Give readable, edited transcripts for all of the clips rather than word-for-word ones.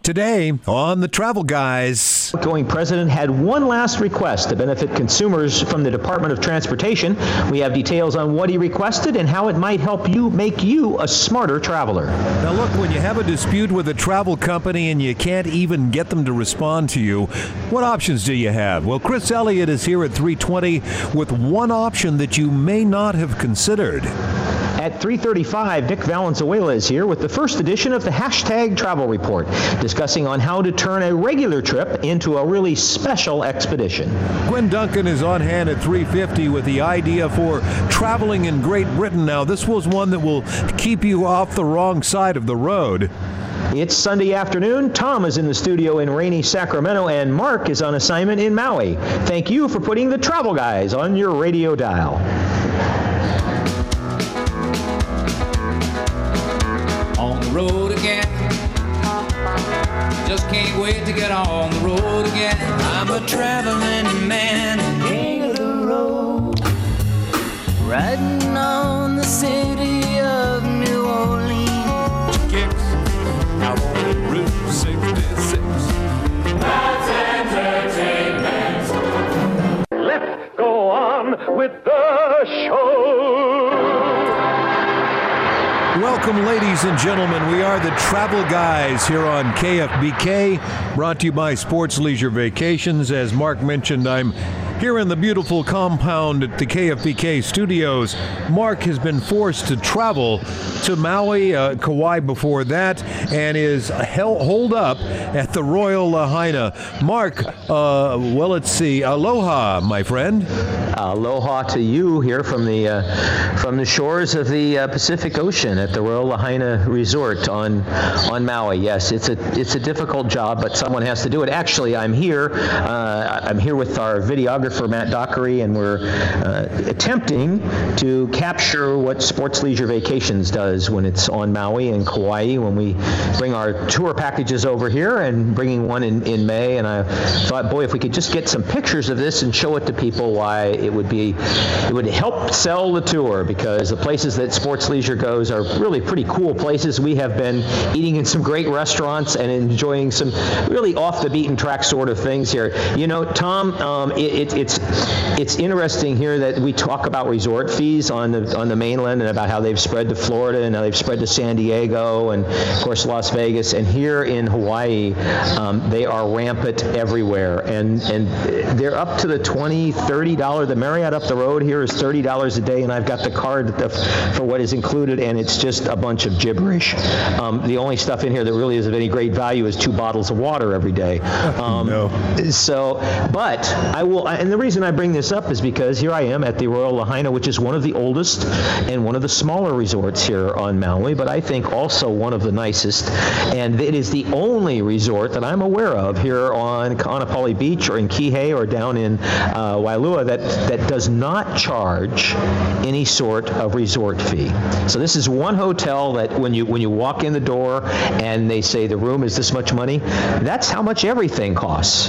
Today on The Travel Guys. The outgoing president had one last request to benefit consumers from the Department of Transportation. We have details on what he requested and how it might help you make you a smarter traveler. Now look, when you have a dispute with a travel company and you can't even get them to respond to you, what options do you have? Well, Chris Elliott is here at 3:20 with one option that you may not have considered. At 3:35, Nick Valenzuela is here with the first edition of the Hashtag Travel Report, discussing on how to turn a regular trip into a really special expedition. Gwen Duncan is on hand at 3:50 with the idea for traveling in Great Britain. Now, this was one that will keep you off the wrong side of the road. It's Sunday afternoon. Tom is in the studio in rainy Sacramento, and Mark is on assignment in Maui. Thank you for putting the Travel Guys on your radio dial. On the road again. Just can't wait to get on the road again. I'm a traveling man, king of the road. Riding on the city of New Orleans. Kicks out on Route 66. That's entertainment. Let's go on with the show. Welcome, ladies and gentlemen. We are the Travel Guys here on KFBK, brought to you by Sports Leisure Vacations. As Mark mentioned, I'm here in the beautiful compound at the KFBK studios. Mark has been forced to travel to Maui, Kauai before that, and is holed up at the Royal Lahaina. Mark, well, let's see. Aloha, my friend. Aloha to you here from the shores of the Pacific Ocean at the Royal Lahaina Resort on Maui. Yes, it's a difficult job, but someone has to do it. Actually, I'm here with our videographer Matt Dockery, and we're attempting to capture what Sports Leisure Vacations does when it's on Maui and Kauai, when we bring our tour packages over here, and bringing one in May. And I thought, boy, if we could just get some pictures of this and show it to people, why it would help sell the tour, because the places that Sports Leisure goes are really pretty cool places. We have been eating in some great restaurants and enjoying some really off the beaten track sort of things here. You know, Tom, it's interesting here that we talk about resort fees on the mainland, and about how they've spread to Florida and how they've spread to San Diego and of course Las Vegas, and here in Hawaii they are rampant everywhere, and they're up to the $20-$30. The Marriott up the road here is $30 a day, and I've got the card for what is included, and it's just a bunch of gibberish. The only stuff in here that really is of any great value is 2 bottles of water every day. No. So, but I will, and the reason I bring this up is because here I am at the Royal Lahaina, which is one of the oldest and one of the smaller resorts here on Maui, but I think also one of the nicest, and it is the only resort that I'm aware of here on Kaanapali Beach or in Kihei or down in Wailua that does not charge any sort of resort fee. So this is one hotel that when you walk in the door and they say the room is this much money, that's how much everything costs.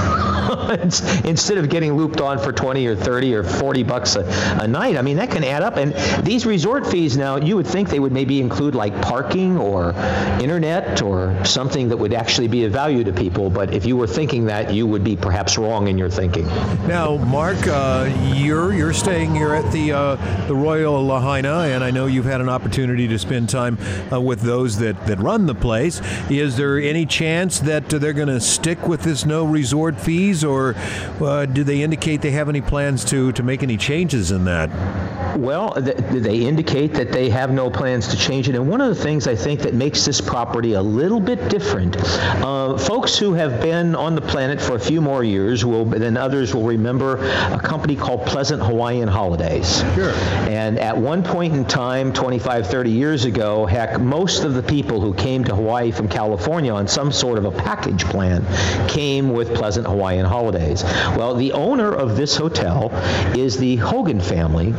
Instead of getting looped on for 20 or 30 or 40 bucks a night, I mean, that can add up. And these resort fees now, you would think they would maybe include like parking or internet or something that would actually be of value to people. But if you were thinking that, you would be perhaps wrong in your thinking. Now, Mark, you're staying here at the Royal Lahaina, and I know you've had an opportunity to spend time with those that run the place. Is there any chance that they're going to stick with this no resort fees, or do they indicate they have any plans to make any changes in that? Well, they indicate that they have no plans to change it. And one of the things I think that makes this property a little bit different, folks who have been on the planet for a few more years than others will remember a company called Pleasant Hawaiian Holidays. Sure. And at one point in time, 25, 30 years ago, heck, most of the people who came to Hawaii from California on some sort of a package plan came with Pleasant Hawaiian Holidays. Well, the owner of this hotel is the Hogan family, which is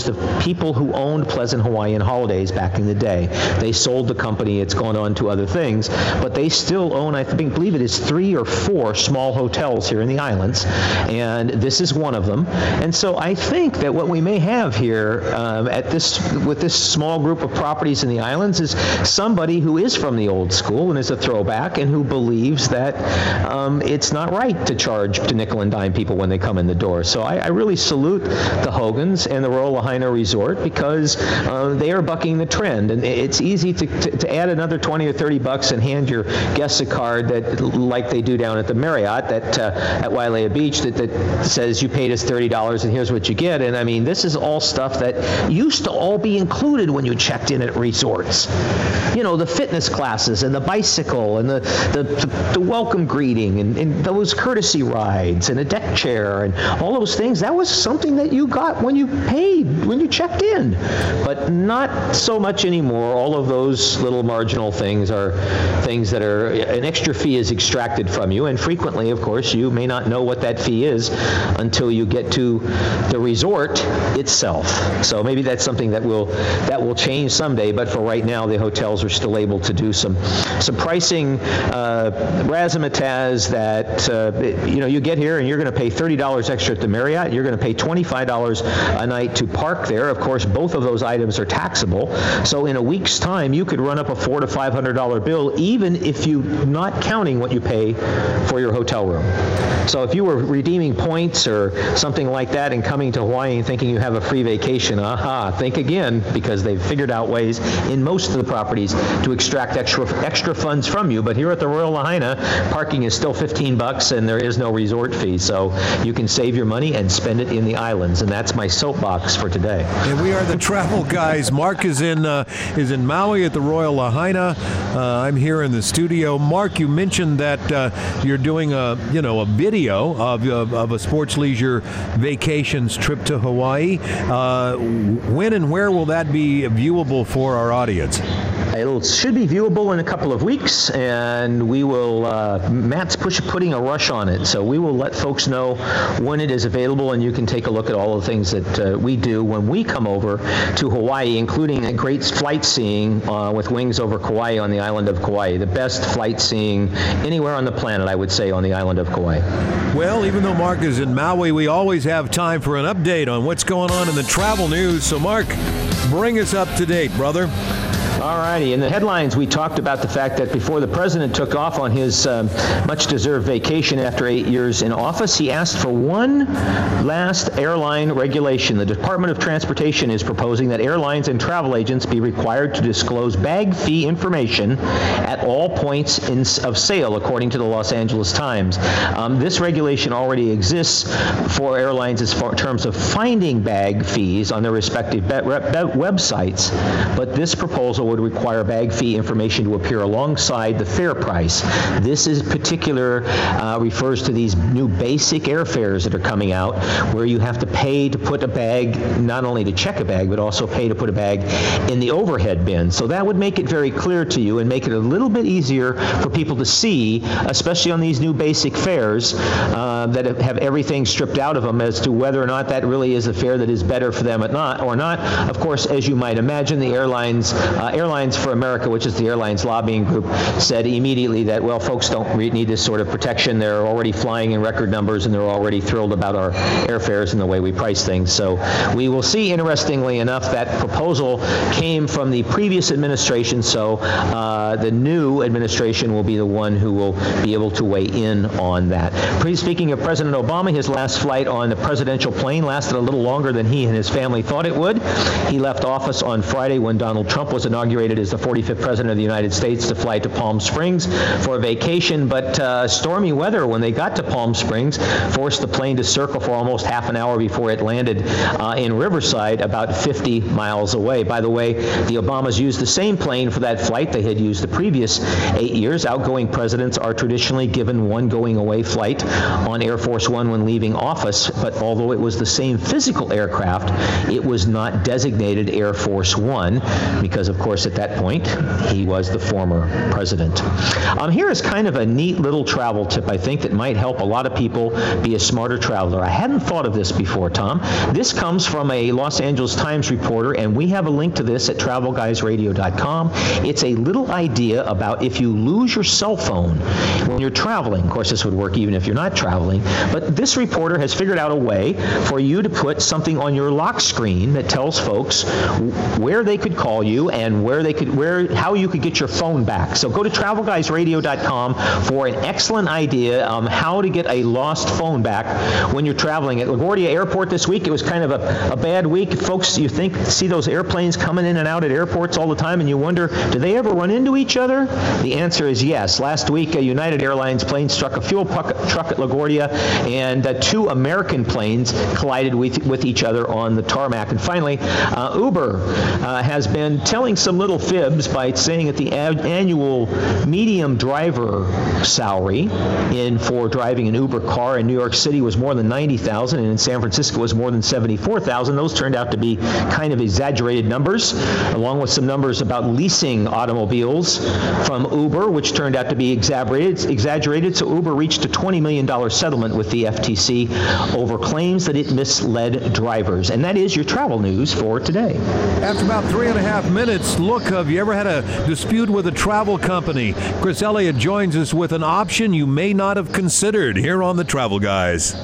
composed of people who owned Pleasant Hawaiian Holidays back in the day. They sold the company. It's gone on to other things, but they still own, I believe it is 3 or 4 small hotels here in the islands, and this is one of them. And so I think that what we may have here with this small group of properties in the islands is somebody who is from the old school and is a throwback and who believes that it's not right to charge to nickel and dime people when they come in the door. So I really salute the Hogans and the Royal Lahaina Resort because they are bucking the trend. And it's easy to add another 20 or 30 bucks and hand your guests a card that, like they do down at the Marriott at Wailea Beach, that says you paid us $30 and here's what you get. And I mean, this is all stuff that used to all be included when you checked in at resorts. You know, the fitness classes and the bicycle and the welcome greeting and those courtesy rides and a deck chair and all those things. That was something that you got when you paid, when you checked in. But not so much anymore. All of those little marginal things are things that are, an extra fee is extracted from you. And frequently, of course, you may not know what that fee is until you get to the resort itself. So maybe that's something that will change someday. But for right now, the hotels are still able to do some pricing razzmatazz that you get here and you're going to pay $30 extra at the Marriott. You're going to pay $25 a night to park there. Of course, both of those items are taxable. So in a week's time, you could run up a $400 to $500 bill, even if you're not counting what you pay for your hotel room. So if you were redeeming points or something like that and coming to Hawaii and thinking you have a free vacation, think again, because they've figured out ways in most of the properties to extract extra funds from you. But here at the Royal Lahaina, parking is still $15 and there is no resort fee. So you can save your money and spend it in the islands. And that's my soapbox for today. And we are the Travel Guys. Mark is in Maui at the Royal Lahaina. I'm here in the studio. Mark, you mentioned that you're doing a video of a sports leisure vacations trip to Hawaii. When and where will that be viewable for our audience? It should be viewable in a couple of weeks, and we will, Matt's putting a rush on it, so we will let folks know when it is available, and you can take a look at all the things that we do when we come over to Hawaii, including a great flight seeing with Wings over Kauai on the island of Kauai. The best flight seeing anywhere on the planet, I would say, on the island of Kauai. Well, even though Mark is in Maui, we always have time for an update on what's going on in the travel news. So, Mark, bring us up to date, brother. All righty. In the headlines, we talked about the fact that before the president took off on his much-deserved vacation after 8 years in office, he asked for one last airline regulation. The Department of Transportation is proposing that airlines and travel agents be required to disclose bag fee information at all points of sale, according to the Los Angeles Times. This regulation already exists for airlines in terms of finding bag fees on their respective websites, but this proposal would require bag fee information to appear alongside the fare price. This is refers to these new basic airfares that are coming out, where you have to pay to put a bag, not only to check a bag, but also pay to put a bag in the overhead bin. So that would make it very clear to you and make it a little bit easier for people to see, especially on these new basic fares that have everything stripped out of them, as to whether or not that really is a fare that is better for them or not. Of course, as you might imagine, the Airlines for America, which is the airlines lobbying group, said immediately that, well, folks don't need this sort of protection. They're already flying in record numbers, and they're already thrilled about our airfares and the way we price things. So we will see, interestingly enough, that proposal came from the previous administration, so the new administration will be the one who will be able to weigh in on that. Speaking of President Obama, his last flight on the presidential plane lasted a little longer than he and his family thought it would. He left office on Friday when Donald Trump was inaugurated as the 45th president of the United States to fly to Palm Springs for a vacation, but stormy weather when they got to Palm Springs forced the plane to circle for almost half an hour before it landed in Riverside, about 50 miles away. By the way, the Obamas used the same plane for that flight they had used the previous 8 years. Outgoing presidents are traditionally given one going away flight on Air Force One when leaving office, but although it was the same physical aircraft, it was not designated Air Force One because, of course, course, at that point, he was the former president. Here is kind of a neat little travel tip, I think, that might help a lot of people be a smarter traveler. I hadn't thought of this before, Tom. This comes from a Los Angeles Times reporter, and we have a link to this at TravelGuysRadio.com. It's a little idea about if you lose your cell phone when you're traveling. Of course, this would work even if you're not traveling. But this reporter has figured out a way for you to put something on your lock screen that tells folks where they could call you and how you could get your phone back. So go to TravelGuysRadio.com for an excellent idea on how to get a lost phone back when you're traveling. At LaGuardia Airport this week, it was kind of a bad week. Folks, you see those airplanes coming in and out at airports all the time, and you wonder, do they ever run into each other? The answer is yes. Last week, a United Airlines plane struck a fuel truck at LaGuardia, and two American planes collided with each other on the tarmac. And finally, Uber has been telling some little fibs by saying that the annual medium driver salary for driving an Uber car in New York City was more than $90,000, and in San Francisco was more than $74,000. Those turned out to be kind of exaggerated numbers, along with some numbers about leasing automobiles from Uber, which turned out to be exaggerated. So Uber reached a $20 million settlement with the FTC over claims that it misled drivers. And that is your travel news for today. After about 3.5 minutes, look, have you ever had a dispute with a travel company? Chris Elliott joins us with an option you may not have considered here on the Travel Guys.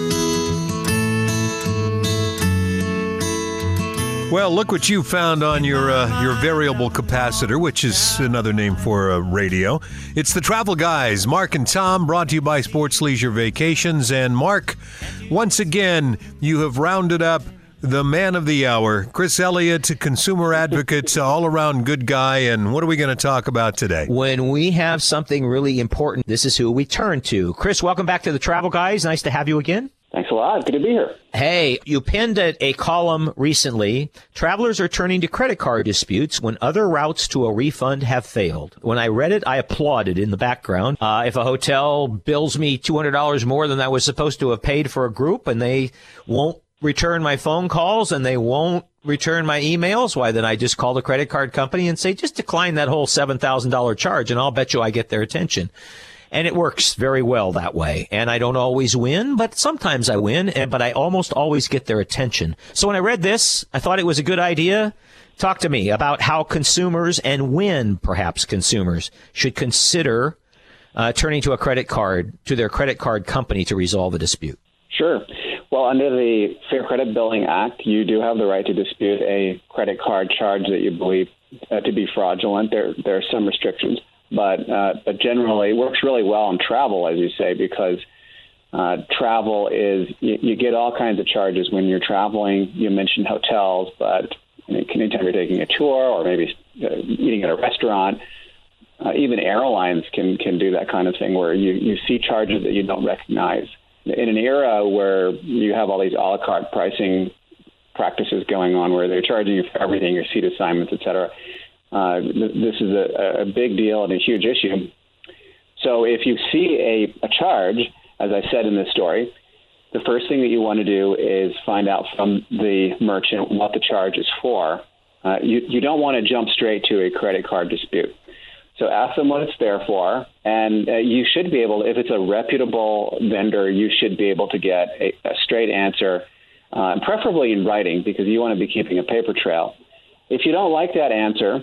Well, look what you found on your variable capacitor, which is another name for radio. It's the Travel Guys, Mark and Tom, brought to you by Sports Leisure Vacations. And Mark, once again, you have rounded up the man of the hour, Chris Elliott, consumer advocate, all-around good guy. And what are we going to talk about today? When we have something really important, this is who we turn to. Chris, welcome back to the Travel Guys. Nice to have you again. Thanks a lot. Good to be here. Hey, you penned a column recently. Travelers are turning to credit card disputes when other routes to a refund have failed. When I read it, I applauded in the background. If a hotel bills me $200 more than I was supposed to have paid for a group, and they won't return my phone calls and they won't return my emails, why, then I just call the credit card company and say, just decline that whole $7,000 charge, and I'll bet you I get their attention. And it works very well that way. And I don't always win, but sometimes I win, but I almost always get their attention. So when I read this, I thought it was a good idea. Talk to me about how consumers, and when perhaps consumers, should consider turning to their credit card company to resolve a dispute. Sure. Well, under the Fair Credit Billing Act, you do have the right to dispute a credit card charge that you believe to be fraudulent. There are some restrictions. But generally, it works really well in travel, as you say, because travel is, you get all kinds of charges when you're traveling. You mentioned hotels, but anytime you're taking a tour or maybe eating at a restaurant, even airlines can do that kind of thing where you see charges that you don't recognize. In an era where you have all these a la carte pricing practices going on where they're charging you for everything, your seat assignments, et cetera, this is a big deal and a huge issue. So if you see a charge, as I said in this story, the first thing that you want to do is find out from the merchant what the charge is for. You don't want to jump straight to a credit card dispute. So ask them what it's there for, and you should be able, if it's a reputable vendor, you should be able to get a straight answer, preferably in writing, because you want to be keeping a paper trail. If you don't like that answer,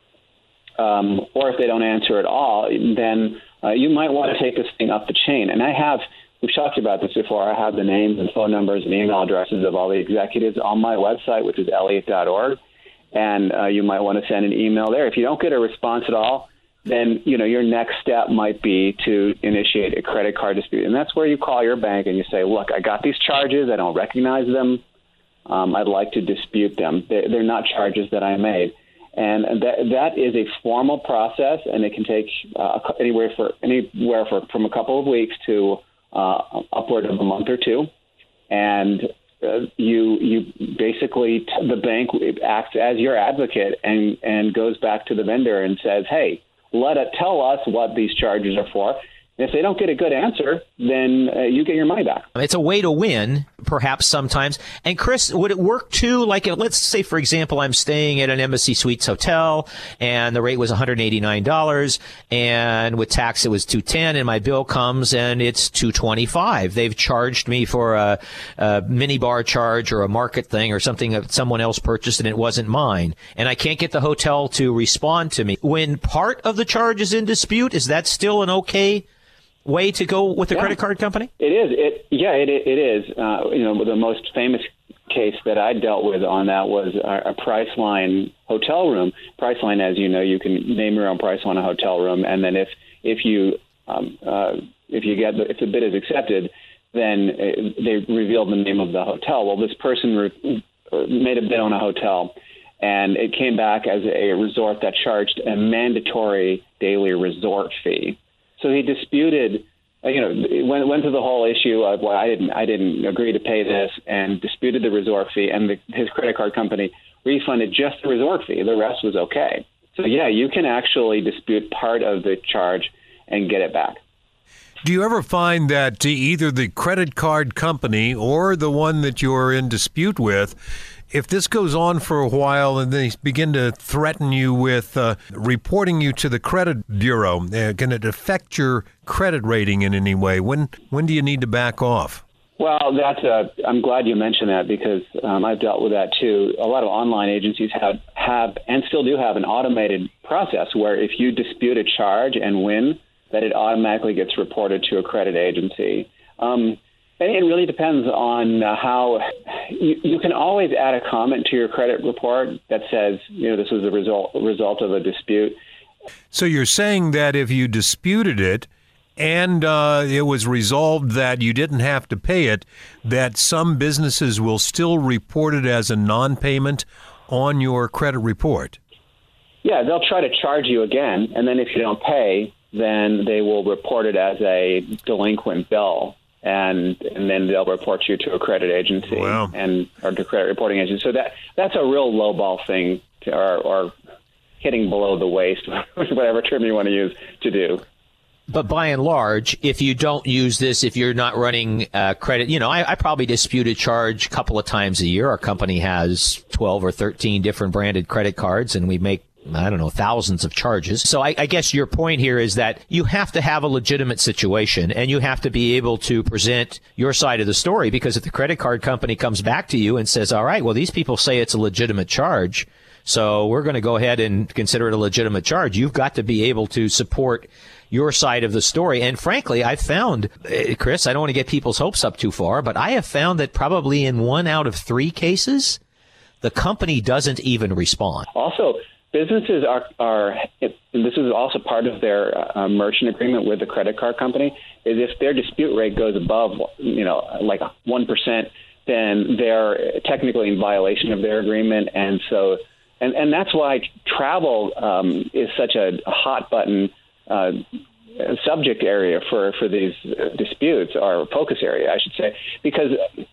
or if they don't answer at all, then you might want to take this thing up the chain. And we've talked about this before, I have the names and phone numbers and email addresses of all the executives on my website, which is elliott.org, and you might want to send an email there. If you don't get a response at all, then your next step might be to initiate a credit card dispute. And that's where you call your bank and you say, look, I got these charges, I don't recognize them, I'd like to dispute them. They're not charges that I made. And that is a formal process, and it can take anywhere from a couple of weeks to upward of a month or two. And you basically, the bank acts as your advocate and goes back to the vendor and says, hey, tell us what these charges are for. If they don't get a good answer, then you get your money back. It's a way to win, perhaps sometimes. And Chris, would it work too? Like, let's say, for example, I'm staying at an Embassy Suites hotel and the rate was $189 and with tax it was $210 and my bill comes and it's $225. They've charged me for a mini bar charge or a market thing or something that someone else purchased and it wasn't mine. And I can't get the hotel to respond to me. When part of the charge is in dispute, is that still an okay way to go with the credit card company? It is. It is. The most famous case that I dealt with on that was a Priceline hotel room. Priceline, as you know, you can name your own price on a hotel room, and then if the bid is accepted, then they reveal the name of the hotel. Well, this person made a bid on a hotel, and it came back as a resort that charged a mandatory daily resort fee. So he disputed, went through the whole issue of, well, I didn't agree to pay this, and disputed the resort fee, and his credit card company refunded just the resort fee. The rest was okay. So, yeah, you can actually dispute part of the charge and get it back. Do you ever find that either the credit card company or the one that you're in dispute with, if this goes on for a while and they begin to threaten you with reporting you to the credit bureau, can it affect your credit rating in any way? When do you need to back off? Well, I'm glad you mentioned that because I've dealt with that too. A lot of online agencies have and still do have an automated process where if you dispute a charge and win, that it automatically gets reported to a credit agency. It really depends on how you can always add a comment to your credit report that says, this was the result of a dispute. So you're saying that if you disputed it and it was resolved that you didn't have to pay it, that some businesses will still report it as a non-payment on your credit report? Yeah, they'll try to charge you again, and then if you don't pay, then they will report it as a delinquent bill. And then they'll report you to a credit agency. Wow. or to credit reporting agency. So that's a real lowball thing, or hitting below the waist, whatever term you want to use, to do. But by and large, if you don't use this, if you're not running credit, I probably dispute a charge a couple of times a year. Our company has 12 or 13 different branded credit cards, and we make thousands of charges. So I guess your point here is that you have to have a legitimate situation and you have to be able to present your side of the story, because if the credit card company comes back to you and says, all right, well, these people say it's a legitimate charge, so we're going to go ahead and consider it a legitimate charge, you've got to be able to support your side of the story. And frankly, I've found, Chris, I don't want to get people's hopes up too far, but I have found that probably in 1 out of 3 cases, the company doesn't even respond. Also, businesses are, and this is also part of their merchant agreement with the credit card company, is if their dispute rate goes above, like 1%, then they're technically in violation of their agreement. And so, and that's why travel is such a hot button subject area for these disputes, or focus area, I should say, because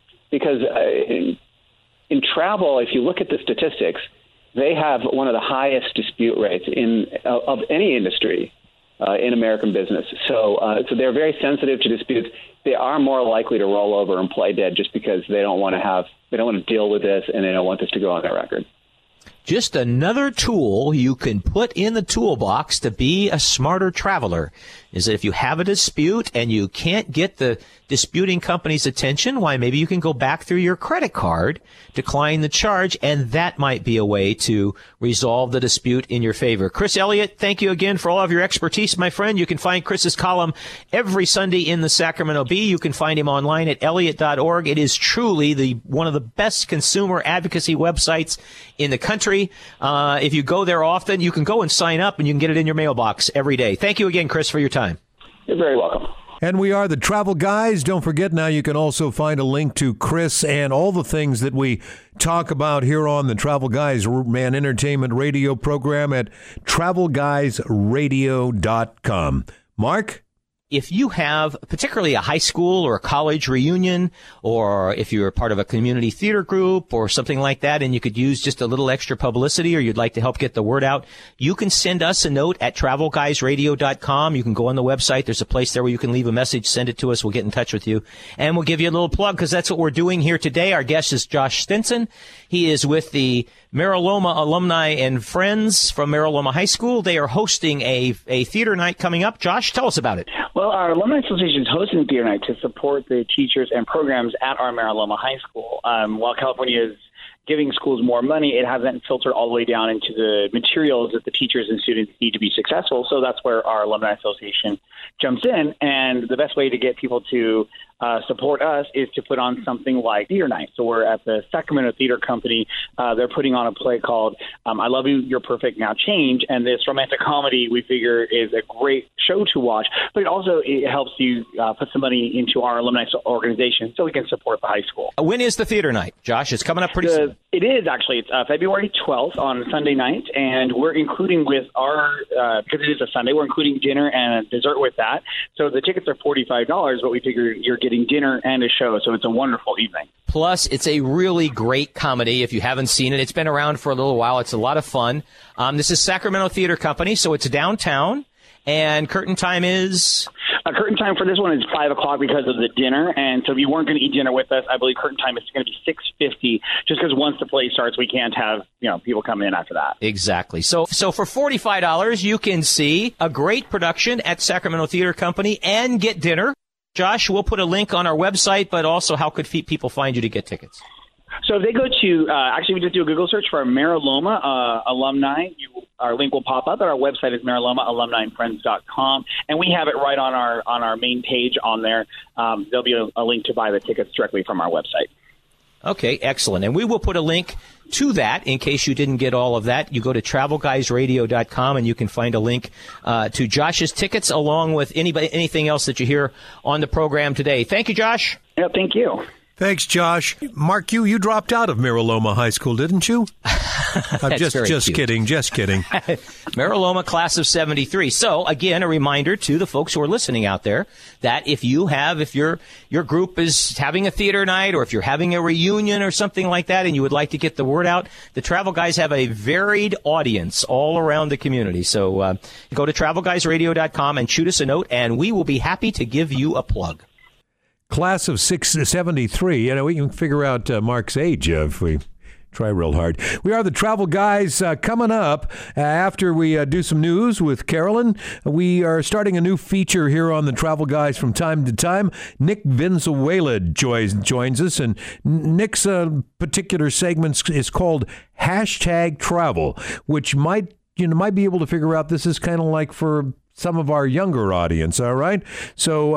in travel, if you look at the statistics, they have one of the highest dispute rates of any industry in American business. So they're very sensitive to disputes. They are more likely to roll over and play dead just because they don't want to deal with this, and they don't want this to go on their record. Just another tool you can put in the toolbox to be a smarter traveler is that if you have a dispute and you can't get the disputing company's attention, why, maybe you can go back through your credit card, decline the charge, and that might be a way to resolve the dispute in your favor. Chris Elliott, thank you again for all of your expertise, my friend. You can find Chris's column every Sunday in the Sacramento Bee. You can find him online at elliott.org. It is truly one of the best consumer advocacy websites in the country. If you go there often, you can go and sign up and you can get it in your mailbox every day. Thank you again, Chris, for your time. You're very welcome. And we are the Travel Guys. Don't forget, now you can also find a link to Chris and all the things that we talk about here on the Travel Guys Man Entertainment Radio program at travelguysradio.com. Mark? If you have particularly a high school or a college reunion, or if you're part of a community theater group or something like that, and you could use just a little extra publicity, or you'd like to help get the word out, you can send us a note at travelguysradio.com. You can go on the website. There's a place there where you can leave a message, send it to us. We'll get in touch with you, and we'll give you a little plug, because that's what we're doing here today. Our guest is Josh Stinson. He is with the Mara Loma alumni and friends from Mara Loma High School. They are hosting a theater night coming up. Josh, tell us about it. Well, our Alumni Association is hosting theater night to support the teachers and programs at our Mara Loma High School. While California is giving schools more money, it hasn't filtered all the way down into the materials that the teachers and students need to be successful. So that's where our Alumni Association jumps in. And the best way to get people to support us is to put on something like theater night. So we're at the Sacramento Theater Company. They're putting on a play called I Love You, You're Perfect, Now Change. And this romantic comedy, we figure, is a great show to watch. But it helps you put some money into our alumni organization so we can support the high school. When is the theater night, Josh? It's coming up pretty soon. It is, actually. It's February 12th on Sunday night. And we're including with our, because it is a Sunday, we're including dinner and a dessert with that. So the tickets are $45, but we figure you're getting dinner and a show, so it's a wonderful evening. Plus, it's a really great comedy. If you haven't seen it, it's been around for a little while. It's a lot of fun. This is Sacramento Theater Company, so it's downtown, and curtain time is? Curtain time for this one is 5 o'clock because of the dinner, and so if you weren't going to eat dinner with us, I believe curtain time is going to be 6:50, just because once the play starts, we can't have people come in after that. Exactly. So for $45, you can see a great production at Sacramento Theater Company and get dinner. Josh, we'll put a link on our website, but also how could people find you to get tickets? So if they go to, we just do a Google search for Mara Loma alumni. Our link will pop up, but our website is maralomaalumniandfriends.com, and we have it right on our main page on there. There'll be a link to buy the tickets directly from our website. Okay, excellent. And we will put a link to that in case you didn't get all of that. You go to travelguysradio.com and you can find a link to Josh's tickets along with anything else that you hear on the program today. Thank you, Josh. Yeah, thank you. Thanks, Josh. Mark, you dropped out of Mara Loma High School, didn't you? I'm just kidding. Mara Loma class of 73. So, again, a reminder to the folks who are listening out there that if your group is having a theater night, or if you're having a reunion or something like that and you would like to get the word out, the Travel Guys have a varied audience all around the community. So go to travelguysradio.com and shoot us a note, and we will be happy to give you a plug. Class of 73. We can figure out Mark's age if we try real hard. We are the Travel Guys. Coming up after we do some news with Carolyn, we are starting a new feature here on the Travel Guys from time to time. Nick Valenzuela joins us, and Nick's particular segment is called #Travel, which might be able to figure out this is kind of like for some of our younger audience, all right? So,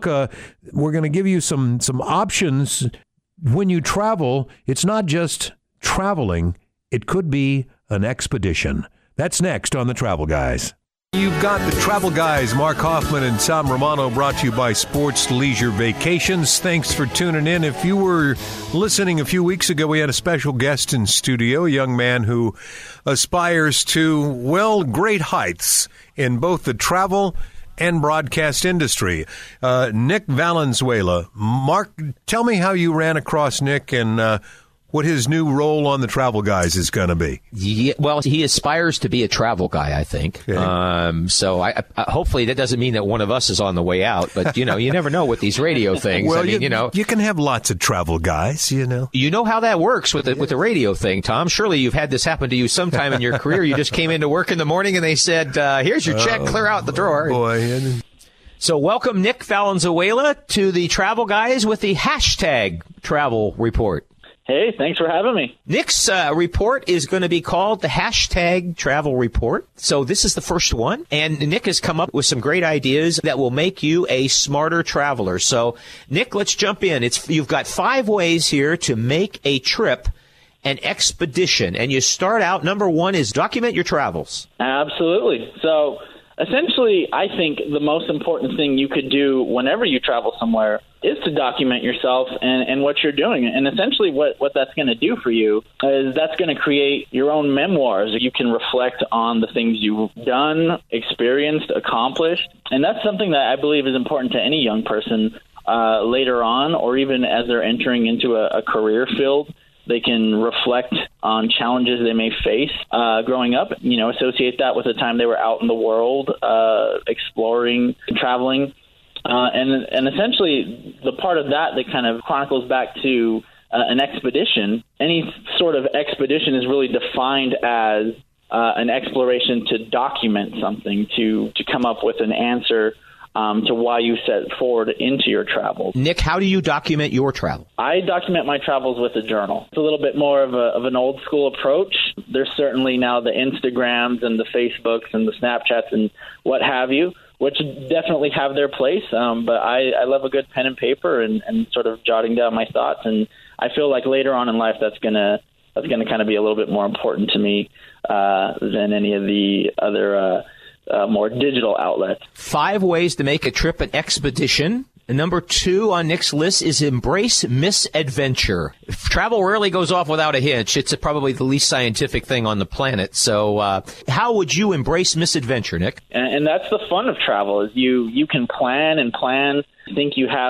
we're going to give you some options. When you travel, it's not just traveling. It could be an expedition. That's next on the Travel Guys. You've got the Travel Guys, Mark Hoffman and Sam Romano, brought to you by Sports Leisure Vacations. Thanks for tuning in. If you were listening a few weeks ago, we had a special guest in studio, a young man who aspires to, great heights in both the travel and broadcast industry. Nick Valenzuela. Mark, tell me how you ran across Nick and what his new role on the Travel Guys is going to be. Yeah, well, he aspires to be a travel guy, I think. Okay. So I hopefully that doesn't mean that one of us is on the way out, but you never know with these radio things. Well, you can have lots of travel guys, You know how that works with the radio thing, Tom. Surely you've had this happen to you sometime in your career. You just came into work in the morning and they said, here's your check, clear out the drawer. Boy. So welcome Nick Valenzuela to the Travel Guys with the #Travel Report. Hey, thanks for having me. Nick's report is going to be called the #Travel Report. So this is the first one. And Nick has come up with some great ideas that will make you a smarter traveler. So, Nick, let's jump in. You've got 5 ways here to make a trip an expedition. And you start out, number 1 is document your travels. Absolutely. So essentially, I think the most important thing you could do whenever you travel somewhere is to document yourself and what you're doing. And essentially what that's going to do for you is that's going to create your own memoirs. You can reflect on the things you've done, experienced, accomplished. And that's something that I believe is important to any young person later on, or even as they're entering into a career field. They can reflect on challenges they may face growing up, associate that with the time they were out in the world, exploring, traveling. And essentially the part of that kind of chronicles back to an expedition. Any sort of expedition is really defined as an exploration to document something, to come up with an answer to why you set forward into your travels. Nick, how do you document your travel? I document my travels with a journal. It's a little bit more of an old school approach. There's certainly now the Instagrams and the Facebooks and the Snapchats and what have you, which definitely have their place. But I love a good pen and paper and sort of jotting down my thoughts. And I feel like later on in life that's gonna kind of be a little bit more important to me than any of the other more digital outlets. 5 ways to make a trip an expedition. And number 2 on Nick's list is embrace misadventure. Travel rarely goes off without a hitch. It's probably the least scientific thing on the planet. So how would you embrace misadventure, Nick? And that's the fun of travel, is you can plan, think you have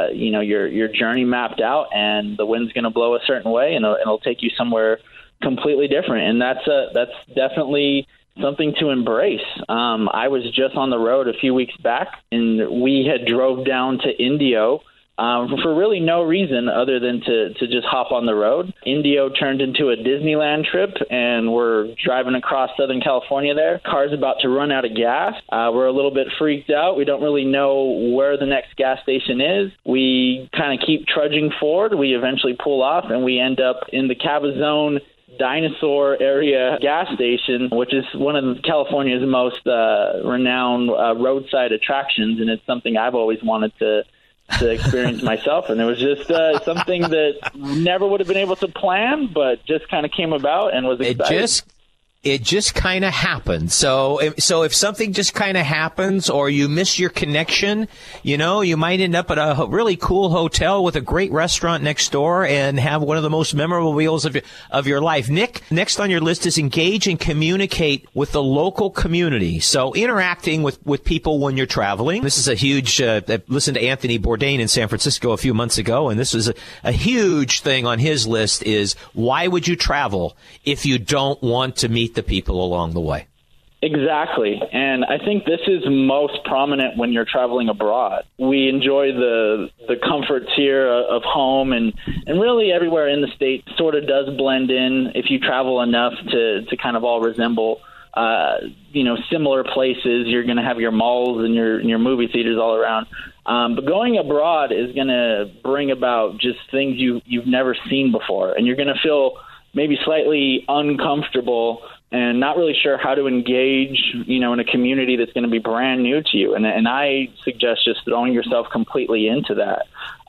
your journey mapped out, and the wind's going to blow a certain way, and it'll take you somewhere completely different. And that's definitely something to embrace. I was just on the road a few weeks back, and we had drove down to Indio for really no reason other than to just hop on the road. Indio turned into a Disneyland trip, and we're driving across Southern California there. Car's about to run out of gas. We're a little bit freaked out. We don't really know where the next gas station is. We kind of keep trudging forward. We eventually pull off, and we end up in the Cabazon Dinosaur area gas station, which is one of California's most renowned roadside attractions, and it's something I've always wanted to experience myself. And it was just something that never would have been able to plan, but just kind of came about and was exciting. It just kind of happened. So if something just kind of happens, or you miss your connection, you might end up at a really cool hotel with a great restaurant next door and have one of the most memorable meals of your life. Nick, next on your list is engage and communicate with the local community. So interacting with people when you're traveling. This is a huge, I listened to Anthony Bourdain in San Francisco a few months ago, and this is a huge thing on his list is, why would you travel if you don't want to meet the people along the way? Exactly. And I think this is most prominent when you're traveling abroad. We enjoy the comforts here of home, and really everywhere in the state sort of does blend in if you travel enough to kind of all resemble similar places. You're going to have your malls and your movie theaters all around. But going abroad is going to bring about just things you've never seen before, and you're going to feel maybe slightly uncomfortable and not really sure how to engage, in a community that's going to be brand new to you. And I suggest just throwing yourself completely into that,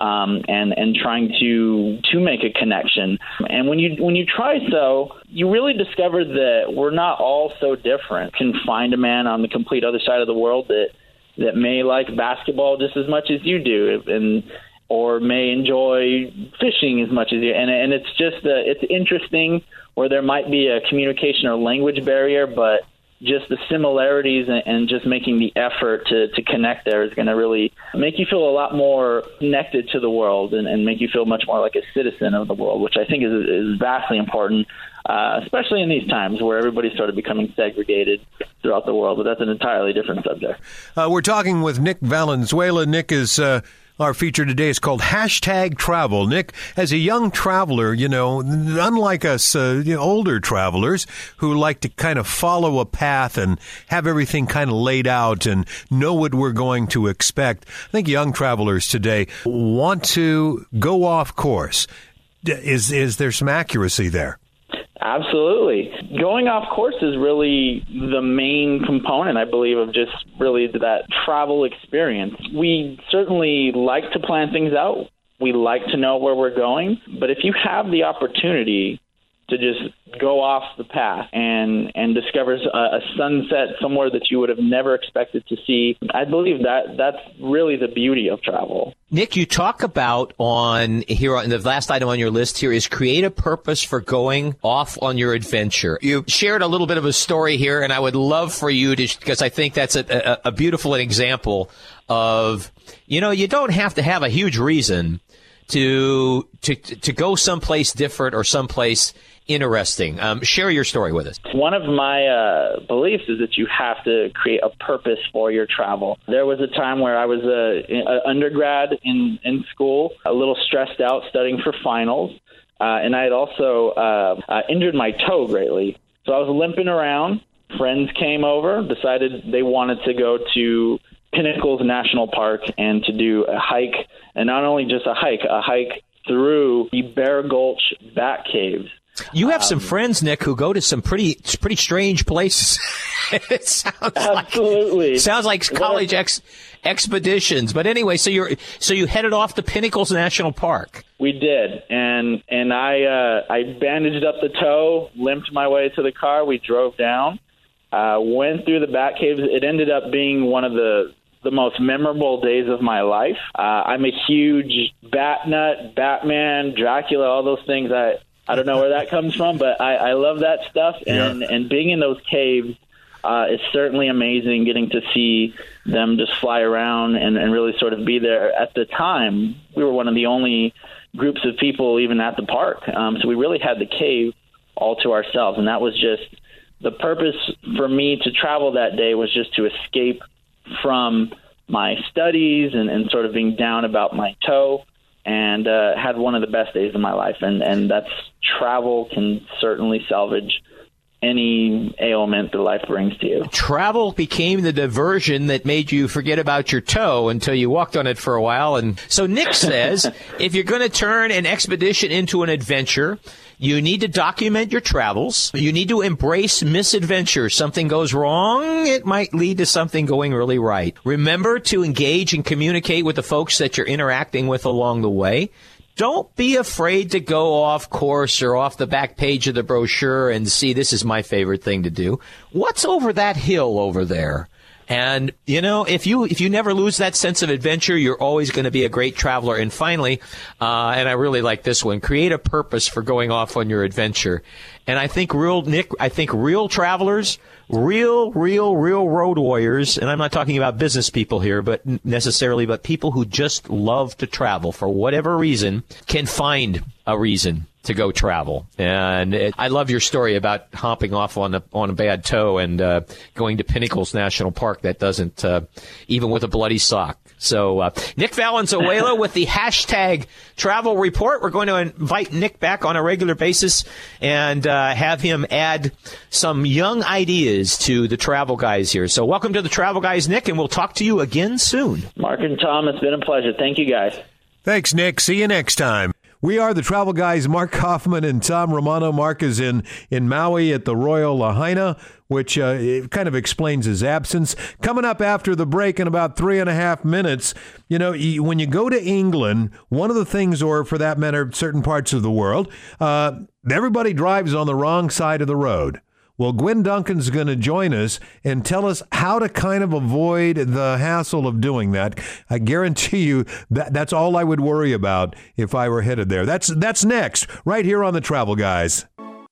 and trying to make a connection. And when you try so, you really discover that we're not all so different. You can find a man on the complete other side of the world that may like basketball just as much as you do, or may enjoy fishing as much as you. And it's just it's interesting where there might be a communication or language barrier, but just the similarities and just making the effort to connect there is going to really make you feel a lot more connected to the world and make you feel much more like a citizen of the world, which I think is vastly important, especially in these times where everybody's sort of becoming segregated throughout the world. But that's an entirely different subject. We're talking with Nick Valenzuela. Nick is... Our feature today is called #Travel. Nick, as a young traveler, unlike us older travelers who like to kind of follow a path and have everything kind of laid out and know what we're going to expect, I think young travelers today want to go off course. Is there some accuracy there? Absolutely. Going off course is really the main component, I believe, of just really that travel experience. We certainly like to plan things out. We like to know where we're going. But if you have the opportunity to just go off the path and discover a sunset somewhere that you would have never expected to see. I believe that's really the beauty of travel. Nick, you talk about on the last item on your list here is create a purpose for going off on your adventure. You shared a little bit of a story here, and I would love for you to, because I think that's a beautiful example of, you don't have to have a huge reason to go someplace different or someplace interesting. Share your story with us. One of my beliefs is that you have to create a purpose for your travel. There was a time where I was an undergrad in school, a little stressed out studying for finals, and I had also injured my toe greatly. So I was limping around. Friends came over, decided they wanted to go to Pinnacles National Park and to do a hike, and not only just a hike through the Bear Gulch Bat Caves. You have some friends, Nick, who go to some pretty strange places. It sounds like college expeditions. But anyway, so you headed off to Pinnacles National Park. We did, and I bandaged up the toe, limped my way to the car. We drove down, went through the Bat Caves. It ended up being one of the most memorable days of my life. I'm a huge bat nut, Batman, Dracula, all those things. I don't know where that comes from, but I love that stuff. And being in those caves is certainly amazing, getting to see them just fly around and really sort of be there. At the time, we were one of the only groups of people even at the park. So we really had the cave all to ourselves. And that was just the purpose for me to travel that day, was just to escape from my studies and sort of being down about my toe. And had one of the best days of my life. And that's travel can certainly salvage any ailment that life brings to you. Travel became the diversion that made you forget about your toe until you walked on it for a while. And so Nick says, if you're going to turn an expedition into an adventure, you need to document your travels. You need to embrace misadventure. Something goes wrong, it might lead to something going really right. Remember to engage and communicate with the folks that you're interacting with along the way. Don't be afraid to go off course or off the back page of the brochure and see, this is my favorite thing to do. What's over that hill over there? And, if you never lose that sense of adventure, you're always going to be a great traveler. And finally, and I really like this one, create a purpose for going off on your adventure. And I think real travelers, real road warriors, and I'm not talking about business people here, but people who just love to travel for whatever reason, can find a reason to go travel. And I love your story about hopping off on a bad toe and going to Pinnacles National Park. That doesn't, even with a bloody sock. So Nick Valenzuela with the hashtag travel report. We're going to invite Nick back on a regular basis and have him add some young ideas to the Travel Guys here. So welcome to the Travel Guys, Nick, and we'll talk to you again soon. Mark and Tom, it's been a pleasure. Thank you, guys. Thanks, Nick. See you next time. We are the Travel Guys, Mark Kaufman and Tom Romano. Mark is in Maui at the Royal Lahaina, which it kind of explains his absence. Coming up after the break in about 3.5 minutes, when you go to England, one of the things, or for that matter, certain parts of the world, everybody drives on the wrong side of the road. Well, Gwen Duncan's going to join us and tell us how to kind of avoid the hassle of doing that. I guarantee you that's all I would worry about if I were headed there. That's next, right here on the Travel Guys.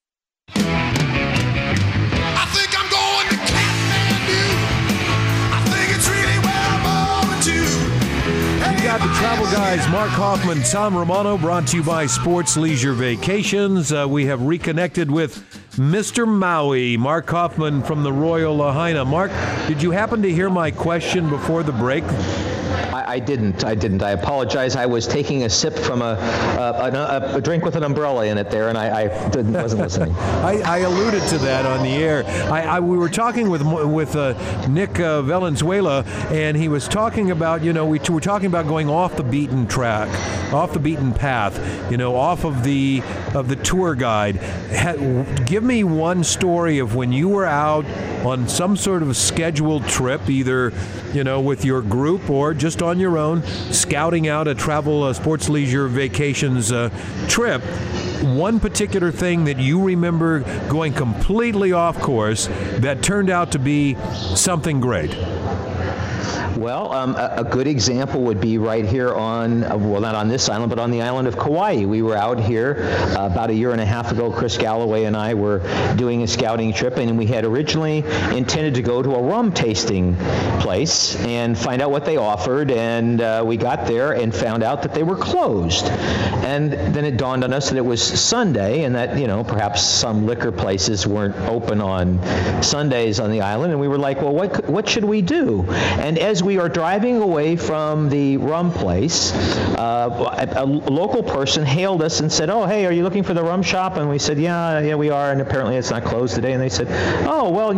The Travel Guys, Mark Hoffman, Tom Romano, brought to you by Sports Leisure Vacations. We have reconnected with Mr. Maui, Mark Hoffman from the Royal Lahaina. Mark, did you happen to hear my question before the break? I didn't. I apologize. I was taking a sip from a drink with an umbrella in it there, and I wasn't listening. I alluded to that on the air. We were talking with Nick Valenzuela, and he was talking about, we were talking about going off the beaten track, off the beaten path, off of the tour guide. Give me one story of when you were out on some sort of scheduled trip, either, with your group or just on your your own, scouting out a travel, sports, leisure, vacations trip, one particular thing that you remember going completely off course that turned out to be something great? Well, a good example would be right here on, well, not on this island, but on the island of Kauai. We were out here about a year and a half ago. Chris Galloway and I were doing a scouting trip, and we had originally intended to go to a rum tasting place and find out what they offered, and we got there and found out that they were closed. And then it dawned on us that it was Sunday, and that, perhaps some liquor places weren't open on Sundays on the island, and we were like, well, what should we do? And as we are driving away from the rum place, a local person hailed us and said, "Oh, hey, are you looking for the rum shop?" And we said, "Yeah, we are." And apparently it's not closed today. And they said, "Oh, well,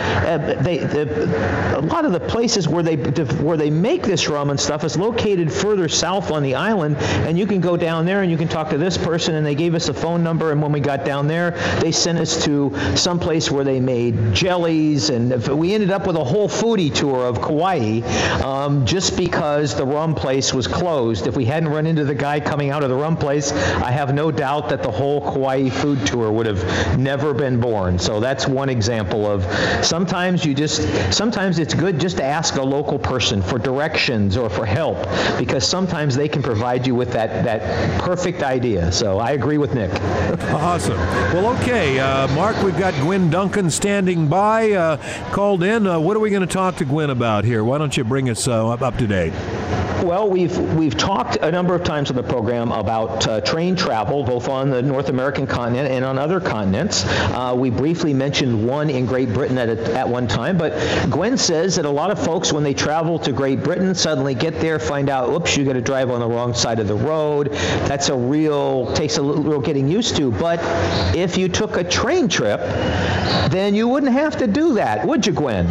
a lot of the places where they make this rum and stuff is located further south on the island, and you can go down there and you can talk to this person." And they gave us a phone number. And when we got down there, they sent us to some place where they made jellies, and we ended up with a whole foodie tour of Kauai. Just because the rum place was closed. If we hadn't run into the guy coming out of the rum place, I have no doubt that the whole Kauai food tour would have never been born. So that's one example of sometimes it's good just to ask a local person for directions or for help, because sometimes they can provide you with that perfect idea. So I agree with Nick. Awesome. Well, okay, Mark, we've got Gwen Duncan standing by, called in. What are we going to talk to Gwen about here? Why don't you bring us up to date? Well, we've talked a number of times on the program about train travel, both on the North American continent and on other continents. We briefly mentioned one in Great Britain at one time, but Gwen says that a lot of folks, when they travel to Great Britain, suddenly get there, find out, oops, you got to drive on the wrong side of the road. Takes a little getting used to. But if you took a train trip, then you wouldn't have to do that, would you, Gwen?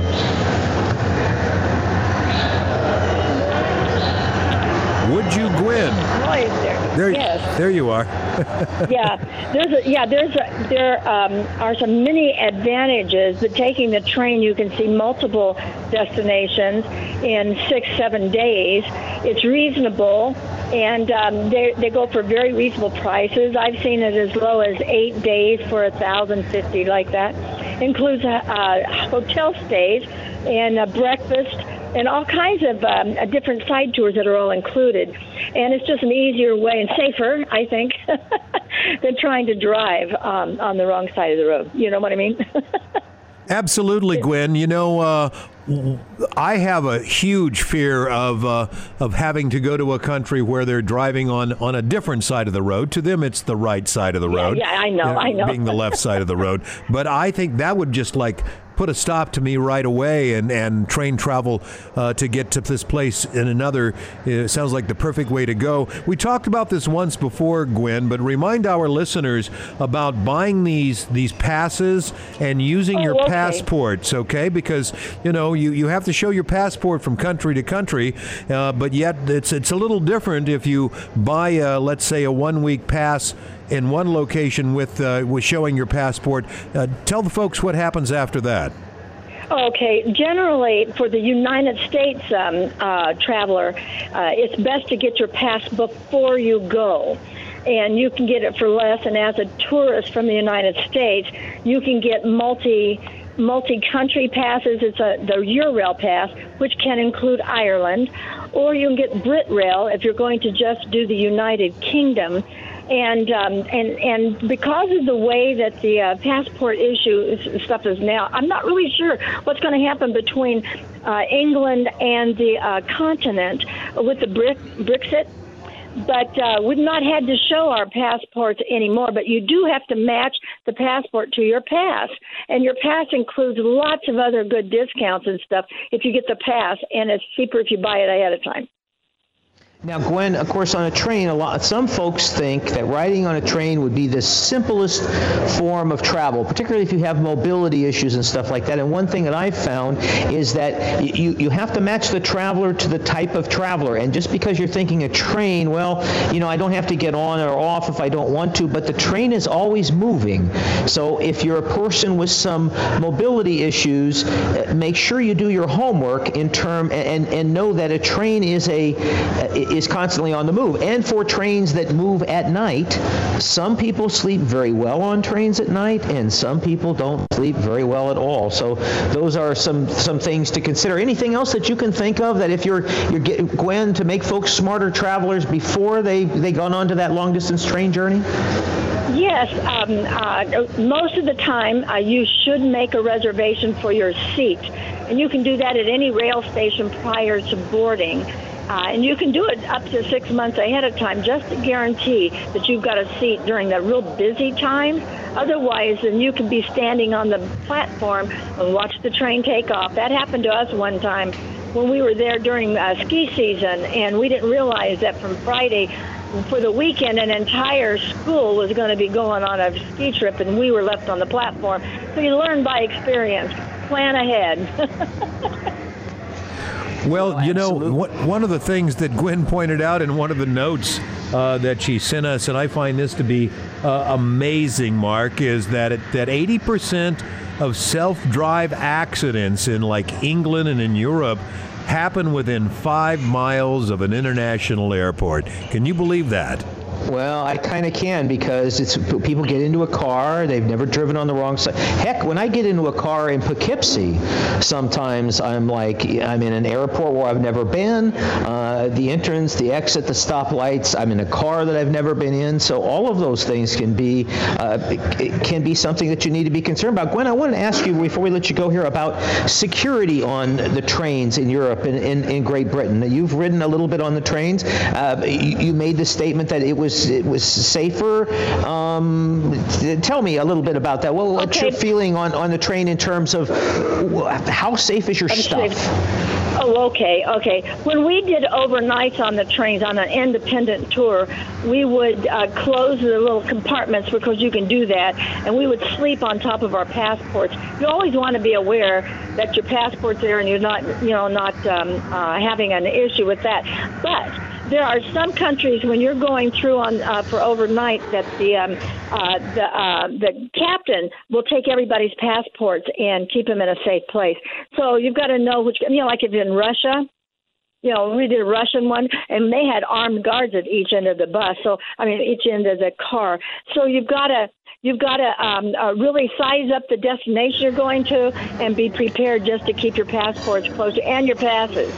Would you, Gwen? There you are. There are some many advantages, but taking the train, you can see multiple destinations in 6-7 days. It's reasonable, and they go for very reasonable prices. I've seen it as low as 8 days for $1,050, like that. Includes hotel stays and breakfast and all kinds of different side tours that are all included. And it's just an easier way and safer, I think, than trying to drive on the wrong side of the road. You know what I mean? Absolutely, Gwen. I have a huge fear of having to go to a country where they're driving on a different side of the road. To them, it's the right side of the road. Yeah, I know. Being the left side of the road. But I think that would just put a stop to me right away, and train travel to get to this place in another sounds like the perfect way to go. We talked about this once before, Gwen, but remind our listeners about buying these passes and using your passports, okay? Because you have to show your passport from country to country, but yet it's a little different if you buy let's say a 1-week pass in one location with showing your passport. Tell the folks what happens after that. Okay. Generally, for the United States traveler, it's best to get your pass before you go. And you can get it for less. And as a tourist from the United States, you can get multi-country passes. It's the Eurail pass, which can include Ireland. Or you can get BritRail if you're going to just do the United Kingdom. And because of the way that the passport issue stuff is now, I'm not really sure what's going to happen between England and the continent with the Brexit. But we've not had to show our passports anymore, but you do have to match the passport to your pass. And your pass includes lots of other good discounts and stuff if you get the pass, and it's cheaper if you buy it ahead of time. Now, Gwen, of course, on a train, some folks think that riding on a train would be the simplest form of travel, particularly if you have mobility issues and stuff like that. And one thing that I've found is that you have to match the traveler to the type of traveler. And just because you're thinking a train, well, I don't have to get on or off if I don't want to, but the train is always moving. So if you're a person with some mobility issues, make sure you do your homework and know that a train is constantly on the move. And for trains that move at night, some people sleep very well on trains at night, and some people don't sleep very well at all. So those are some things to consider. Anything else that you can think of that if you're Gwen, to make folks smarter travelers before they gone on to that long distance train journey? Yes, most of the time you should make a reservation for your seat, and you can do that at any rail station prior to boarding. And you can do it up to 6 months ahead of time just to guarantee that you've got a seat during the real busy time. Otherwise, then you can be standing on the platform and watch the train take off. That happened to us one time when we were there during ski season, and we didn't realize that from Friday for the weekend, an entire school was going to be going on a ski trip, and we were left on the platform. So you learn by experience. Plan ahead. Well, one of the things that Gwen pointed out in one of the notes that she sent us, and I find this to be amazing, Mark, is that 80% of self-drive accidents in like England and in Europe happen within 5 miles of an international airport. Can you believe that? Well, I kind of can, because people get into a car, they've never driven on the wrong side. Heck, when I get into a car in Poughkeepsie, sometimes I'm in an airport where I've never been, the entrance, the exit, the stoplights, I'm in a car that I've never been in. So all of those things can be something that you need to be concerned about. Gwen, I want to ask you, before we let you go here, about security on the trains in Europe and in Great Britain. You've ridden a little bit on the trains. You made the statement that it was safer. Tell me a little bit about that. What's your feeling on the train in terms of how safe is your stuff? Oh, okay. When we did overnights on the trains on an independent tour, we would close the little compartments, because you can do that, and we would sleep on top of our passports. You always want to be aware that your passport's there and you're not having an issue with that. But there are some countries when you're going through for overnight that the captain will take everybody's passports and keep them in a safe place. So you've got to know which, like if in Russia, we did a Russian one, and they had armed guards at each end of the bus. So each end of the car. So you've got to really size up the destination you're going to, and be prepared just to keep your passports close, and your passes.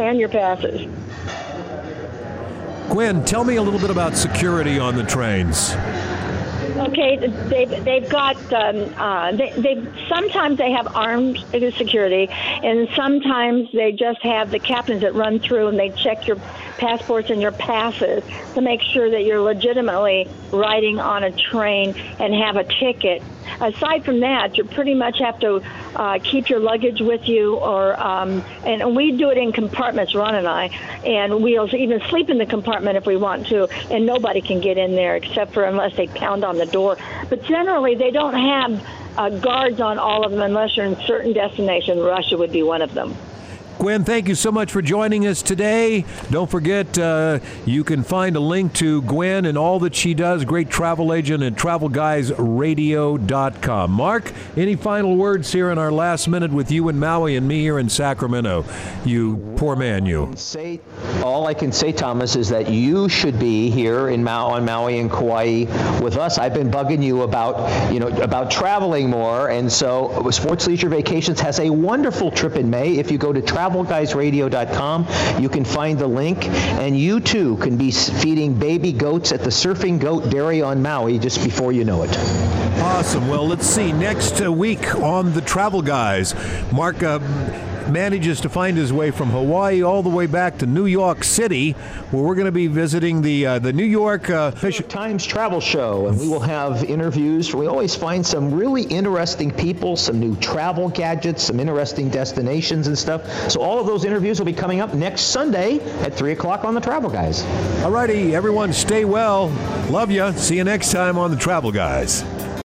Gwen, tell me a little bit about security on the trains. Okay, they've got sometimes they have armed security, and sometimes they just have the captains that run through and they check your passports and your passes to make sure that you're legitimately riding on a train and have a ticket. Aside from that, you pretty much have to keep your luggage with you, and we do it in compartments, Ron and I, and we'll even sleep in the compartment if we want to, and nobody can get in there except for unless they pound on the door. But generally, they don't have guards on all of them unless you're in certain destinations. Russia would be one of them. Gwen, thank you so much for joining us today. Don't forget, you can find a link to Gwen and all that she does, great travel agent at TravelGuysRadio.com. Mark, any final words here in our last minute with you in Maui and me here in Sacramento? You poor man, you. All I can say, Thomas, is that you should be here on Maui and Kauai with us. I've been bugging you about traveling more, and so Sports Leisure Vacations has a wonderful trip in May. If you go to TravelGuysRadio.com, you can find the link, and you too can be feeding baby goats at the Surfing Goat Dairy on Maui just before you know it. Awesome. Well, let's see. Next week on the Travel Guys, Mark, manages to find his way from Hawaii all the way back to New York City, where we're going to be visiting the New York Times Travel Show, and we will have interviews. We always find some really interesting people, some new travel gadgets, some interesting destinations and stuff. So all of those interviews will be coming up next Sunday at 3 o'clock on The Travel Guys. All righty, everyone stay well. Love you. See you next time on The Travel Guys.